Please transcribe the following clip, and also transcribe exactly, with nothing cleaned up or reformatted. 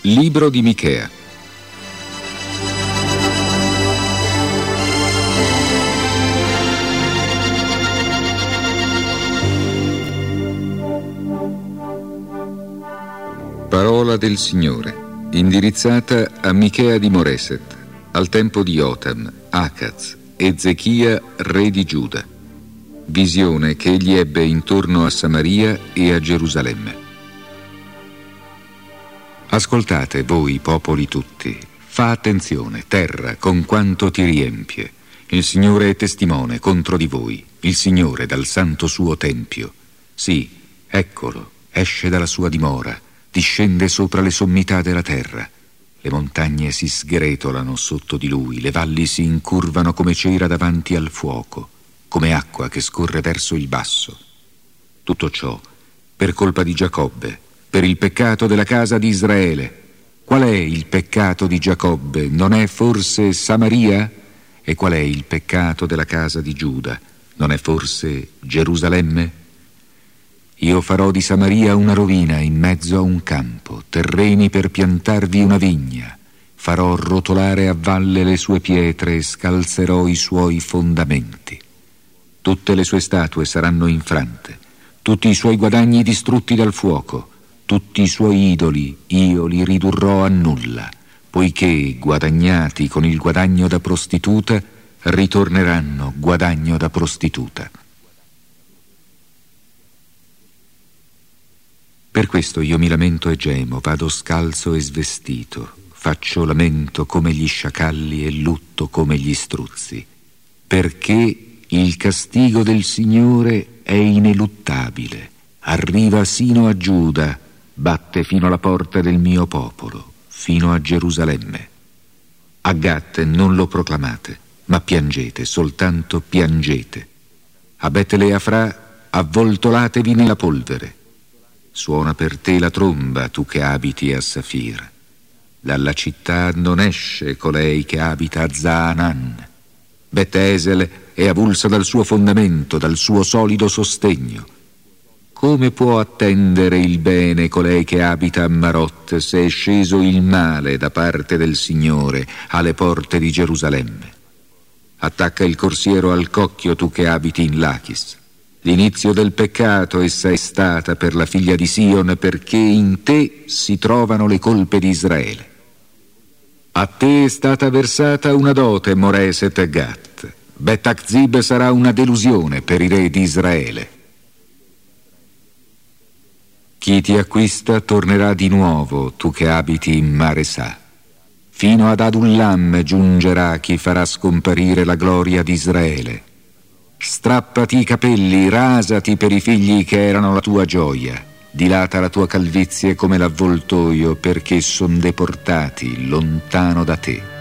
Libro di Michea. Parola del Signore, indirizzata a Michea di Moreset, al tempo di Jotam, Acaz, Ezechia, re di Giuda. Visione che egli ebbe intorno a Samaria e a Gerusalemme. Ascoltate voi, popoli tutti, fa attenzione, terra, con quanto ti riempie. Il Signore è testimone contro di voi, il Signore dal santo suo tempio. Sì, eccolo, esce dalla sua dimora, discende sopra le sommità della terra. Le montagne si sgretolano sotto di lui, le valli si incurvano come cera davanti al fuoco, come acqua che scorre verso il basso. Tutto ciò per colpa di Giacobbe, per il peccato della casa di Israele. Qual è il peccato di Giacobbe? Non è forse Samaria? E qual è il peccato della casa di Giuda? Non è forse Gerusalemme? Io farò di Samaria una rovina in mezzo a un campo, terreni per piantarvi una vigna. Farò rotolare a valle le sue pietre e scalzerò i suoi fondamenti. Tutte le sue statue saranno infrante, tutti i suoi guadagni distrutti dal fuoco. Tutti i suoi idoli io li ridurrò a nulla, poiché guadagnati con il guadagno da prostituta ritorneranno guadagno da prostituta. Per questo io mi lamento e gemo, vado scalzo e svestito, faccio lamento come gli sciacalli e lutto come gli struzzi, perché il castigo del Signore è ineluttabile, arriva sino a Giuda, batte fino alla porta del mio popolo, fino a Gerusalemme. A Gat non lo proclamate, ma piangete, soltanto piangete. A Betleafra avvoltolatevi nella polvere. Suona per te la tromba, tu che abiti a Safir. Dalla città non esce colei che abita a Zaanan. Bet-Esel è avulsa dal suo fondamento, dal suo solido sostegno. Come può attendere il bene colei che abita a Marot, se è sceso il male da parte del Signore alle porte di Gerusalemme? Attacca il corsiero al cocchio, tu che abiti in Lachis. L'inizio del peccato essa è stata per la figlia di Sion, perché in te si trovano le colpe di Israele. A te è stata versata una dote, Moreset e Gat. Bet-Akzib sarà una delusione per i re di Israele. Chi ti acquista tornerà di nuovo, tu che abiti in Maresà. Fino ad Adullam giungerà chi farà scomparire la gloria di Israele. Strappati i capelli, rasati per i figli che erano la tua gioia. Dilata la tua calvizie come l'avvoltoio, perché son deportati lontano da te.